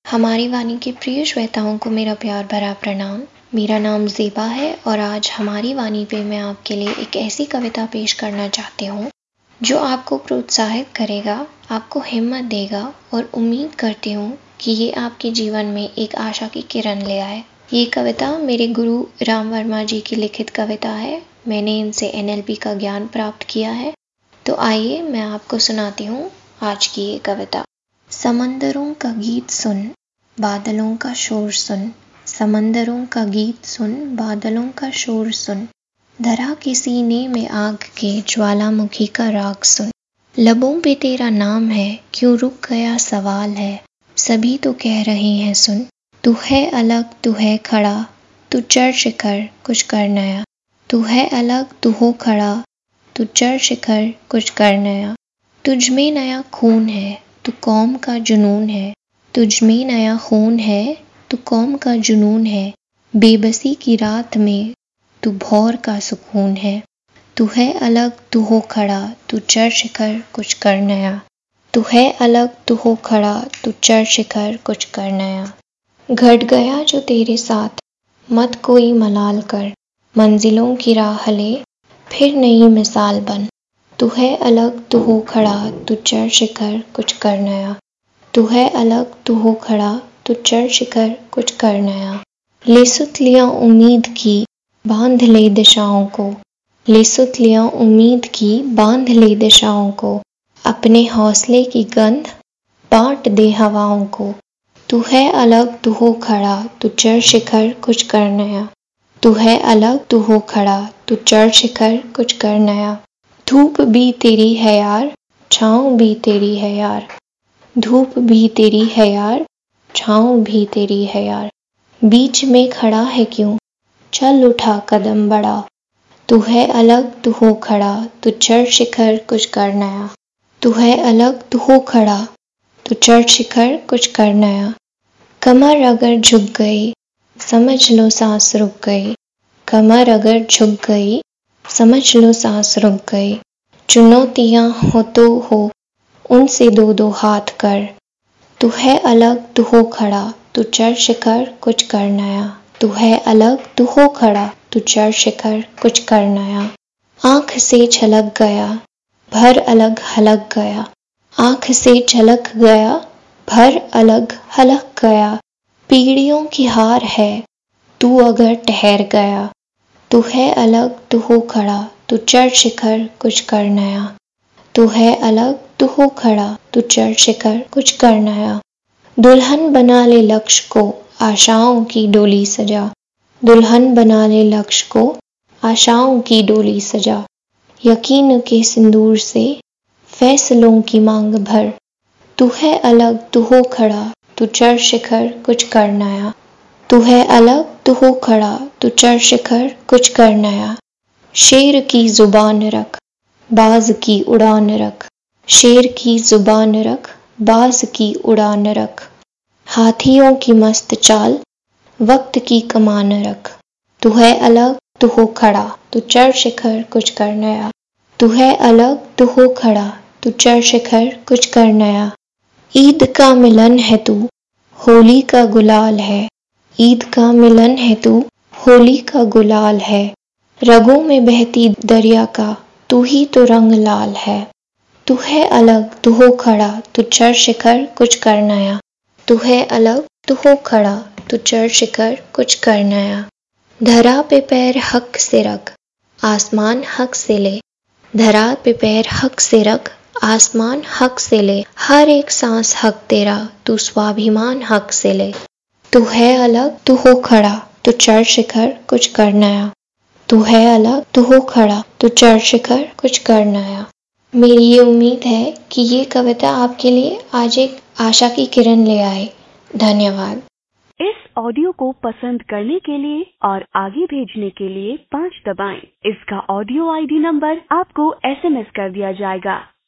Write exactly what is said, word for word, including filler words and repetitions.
हमारी वाणी के प्रिय श्रोताओं को मेरा प्यार भरा प्रणाम। मेरा नाम ज़ेबा है और आज हमारी वाणी पे मैं आपके लिए एक ऐसी कविता पेश करना चाहती हूँ जो आपको प्रोत्साहित करेगा, आपको हिम्मत देगा और उम्मीद करती हूँ कि ये आपके जीवन में एक आशा की किरण ले आए। ये कविता मेरे गुरु राम वर्मा जी की लिखित कविता है। मैंने इनसे एन एल पी का ज्ञान प्राप्त किया है। तो आइए मैं आपको सुनाती हूँ आज की ये कविता। समंदरों का गीत सुन, बादलों का शोर सुन, समंदरों का गीत सुन, बादलों का शोर सुन, धरा के सीने में आग के ज्वालामुखी का राग सुन। लबों पे तेरा नाम है, क्यों रुक गया सवाल है, सभी तो कह रहे हैं सुन। तू है अलग, तू है खड़ा, तू चढ़ शिखर कुछ कर नया। तू है अलग, तू हो खड़ा, तू चढ़ शिखर कुछ कर नया। तुझ में नया खून है, तू कौम का जुनून है। तुझ में नया खून है, तू कौम का जुनून है। बेबसी की रात में तू भौर का सुकून है। तू है अलग, तू हो खड़ा, तू चढ़ शिखर कुछ कर नया। तू है अलग, तू हो खड़ा, तू चढ़ शिखर कुछ कर नया। घट गया जो तेरे साथ, मत कोई मलाल कर, मंजिलों की राह ले, फिर नई मिसाल बन। तू है अलग, तू हो खड़ा, तू चढ़ शिखर कुछ कर नया। तू है अलग, तू हो खड़ा, तू चढ़ शिखर कुछ कर नया। ले सुत लिया उम्मीद की, बांध ले दिशाओं को। ले सुत लिया उम्मीद की, बांध ले दिशाओं को। अपने हौसले की गंध बांट दे हवाओं को। तू है अलग, तू हो खड़ा, तू चढ़ शिखर कुछ कर नया। तू है अलग, तू हो खड़ा, तू चढ़ शिखर कुछ कर नया। धूप भी तेरी है यार, छाँव भी तेरी है यार। धूप भी तेरी है यार, छाँव भी तेरी है यार। बीच में खड़ा है क्यों, चल उठा कदम बढ़ा। तू है अलग, तू हो खड़ा, तू चढ़ शिखर कुछ कर नया। तू है अलग, तू हो खड़ा, तू चढ़ शिखर कुछ कर नया। कमर अगर झुक गई, समझ लो सांस रुक गई। कमर अगर झुक गई, समझ लो सांस रुक गई। चुनौतियाँ हो तो हो, उनसे दो दो हाथ कर। तू है अलग, तू हो खड़ा, तू चढ़ शिखर कुछ कर नया। तू है अलग, तू हो खड़ा, तू चढ़ शिखर कुछ कर नया। आँख से छलक गया, भर अलग हलक गया। आँख से छलक गया, भर अलग हलक गया। पीढ़ियों की हार है, तू अगर ठहर गया। तू है अलग, तू हो खड़ा, तू चढ़ शिखर कुछ कर नया। तू है अलग, तू हो खड़ा, तू चढ़ शिखर कुछ कर नया। दुल्हन बना ले लक्ष्य को, आशाओं की डोली सजा। दुल्हन बना ले लक्ष्य को, आशाओं की डोली सजा। यकीन के सिंदूर से फैसलों की मांग भर। तू है अलग, तू हो खड़ा, तू चढ़ शिखर कुछ कर नया। तू है अलग, तू हो खड़ा, तू चढ़ शिखर कुछ कर नया। शेर की जुबान रख, बाज की उड़ान रख। शेर की जुबान रख, बाज की उड़ान रख। हाथियों की मस्त चाल, वक्त की कमान रख। तू है अलग, तू हो खड़ा, तू चढ़ शिखर कुछ कर नया। तू है अलग, तू हो खड़ा, तू चढ़ शिखर कुछ कर नया। ईद का मिलन है तू, होली का गुलाल है। ईद का मिलन है तू, होली का गुलाल है। रगों में बहती दरिया का तू ही तो रंग लाल है। तू है अलग, तू हो खड़ा, तू चढ़ शिखर कुछ कर नया। तू है अलग, तू हो खड़ा, तू चढ़ शिखर कुछ कर नया। धरा पे पैर हक से रख, आसमान हक से ले। धरा पे पैर हक से रख, आसमान हक से ले। हर एक सांस हक तेरा, तू स्वाभिमान हक से ले। तू है अलग, तू हो खड़ा, तू चढ़ शिखर कुछ कर नया। तू है अलग, तू हो खड़ा, तू चढ़ शिखर कुछ कर नया। मेरी ये उम्मीद है कि ये कविता आपके लिए आज एक आशा की किरण ले आए। धन्यवाद। इस ऑडियो को पसंद करने के लिए और आगे भेजने के लिए पाँच दबाएं। इसका ऑडियो आई डी नंबर आपको एस एम एस कर दिया जाएगा।